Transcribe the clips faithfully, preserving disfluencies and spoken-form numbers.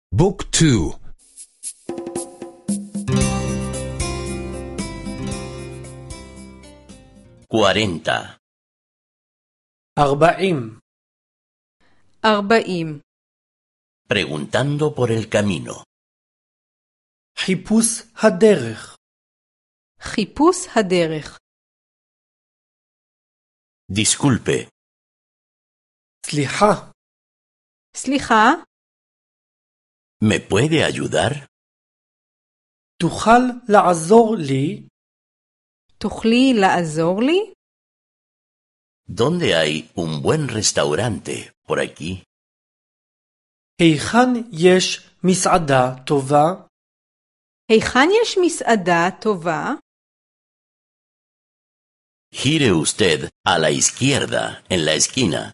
بوك تو. cuarenta. أربعين. أربعين. Preguntando por el camino. חיפוש הדרך. חיפוש הדרך. Disculpe, סליחה, סליחה, ¿me puede ayudar? תוכל לעזור לי? תוכלי לעזור לי? ¿Dónde hay un buen restaurante por aquí? היכן יש מסעדה טובה? היכן יש מסעדה טובה? Gire usted a la izquierda en la esquina.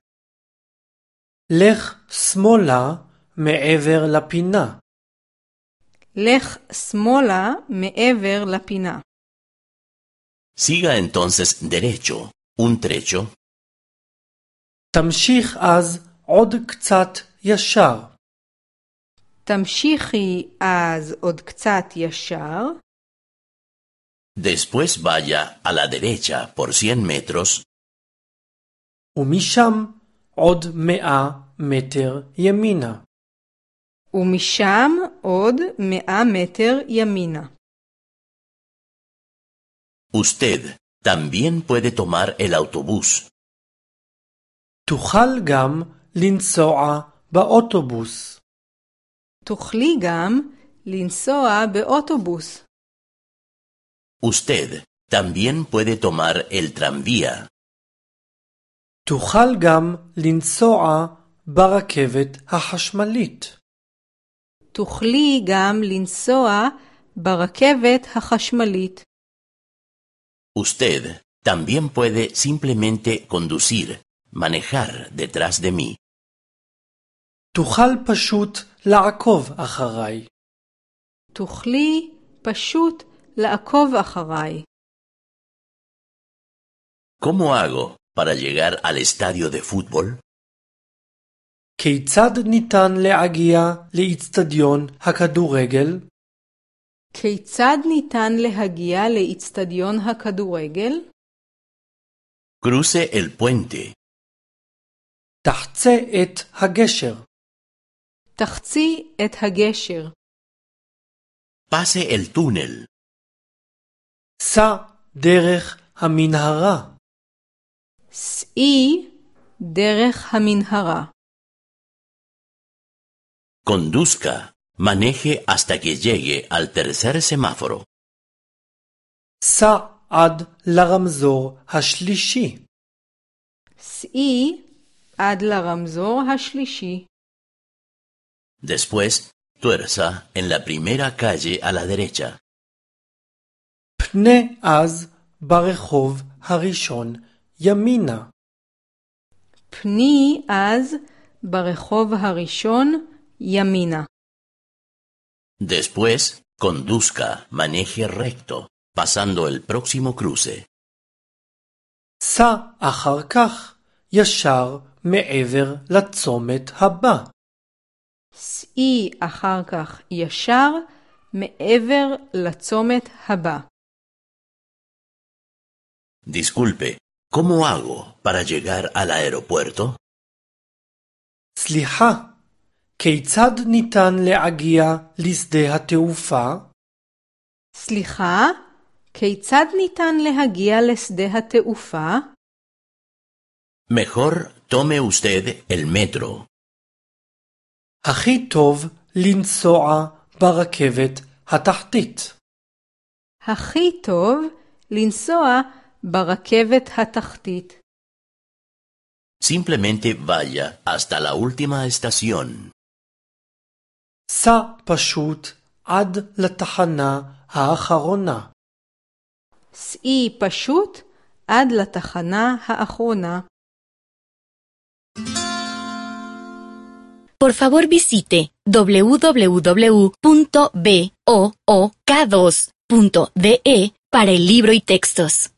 לך שמאלה מעבר לפינה. לך שמאלה מעבר לפינה. Siga entonces derecho, un trecho, תמשיך אז עוד קצת ישר. תמשיכי אז עוד קצת ישר. después vaya a la derecha por cien metros, ומשם עוד מאה מטר ימינה. ומשם עוד מאה מטר ימינה. usted también puede tomar el autobús. תוכל גם לנסוע באוטובוס. תוכלי גם לנסוע באוטובוס. Usted también puede tomar el tranvía. תוכל גם לנסוע ברכבת החשמלית. תוכלי גם לנסוע ברכבת החשמלית. Usted también puede simplemente conducir, manejar detrás de mí. תוכל פשוט לעקוב אחריי. תוכלי פשוט לעקוב אחריי. ¿Cómo hago para llegar al estadio de fútbol? כיצד ניתן להגיע לאצטדיון הכדורגל? כיצד ניתן להגיע לאצטדיון הכדורגל? Cruce el puente. תחצה את הגשר. תחצי את הגשר. Pase el túnel. סע דרך המנהרה. סעי דרך המנהרה. Conduzca. Maneje hasta que llegue al tercer semáforo. סע עד לרמזור השלישי. סעי עד לרמזור השלישי. Después, tuerza en la primera calle a la derecha. פנה אז ברחוב הראשון ימינה. פני אז ברחוב הראשון ימינה. Después, conduzca, maneje recto, pasando el próximo cruce. סע אחר כך ישר מעבר לצומת הבא. סעי אחר כך ישר מעבר לצומת הבא. Disculpe, ¿cómo hago para llegar al aeropuerto? סליחה, כיצד ניתן להגיע לשדה התעופה? סליחה, כיצד ניתן להגיע לשדה התעופה? Mejor tome usted el metro. הכי טוב לנסוע ברכבת התחתית. הכי טוב לנסוע ברכבת התחתית. Simplemente vaya hasta la última estación. סע פשוט עד לתחנה האחרונה. סעי פשוט עד לתחנה האחרונה. Por favor visite doble u doble u doble u punto book dos punto de para el libro y textos.